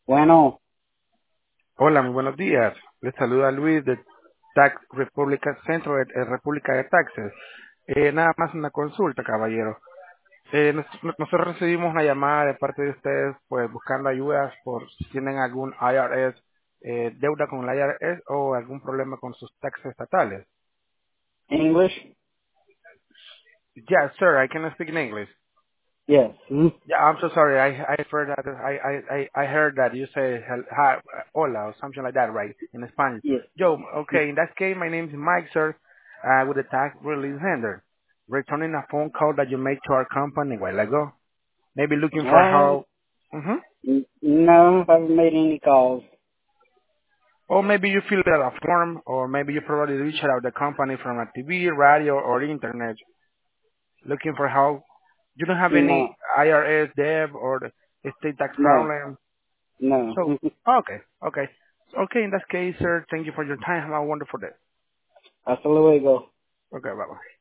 Bueno, Hola, muy buenos días. Les saluda Luis de Tax República Centro de República de Taxes. Nada más una consulta, caballero. Nosotros recibimos una llamada de parte de ustedes, pues buscando ayudas por si tienen algún IRS, deuda con el IRS o algún problema con sus taxes estatales. English? Yes, sir, I can speak in English. Yes. Yeah, I'm so sorry. I heard that I heard that you say hi, hola or something like that, right? In Spanish. Yes. Yo, okay. In that case, my name is Mike, sir, with the tax release handler, returning a phone call that you made to our company a while ago. Maybe looking for how, mm-hmm. No, I haven't made any calls. Or maybe you filled out a form, or maybe you probably reached out the company from a TV, radio, or internet, looking for how. You don't have any No, IRS, debt, or the state tax no, problem. no. So, okay, okay. Okay, in that case, sir, thank you for your time. Have a wonderful day. Hasta luego. Okay, bye-bye.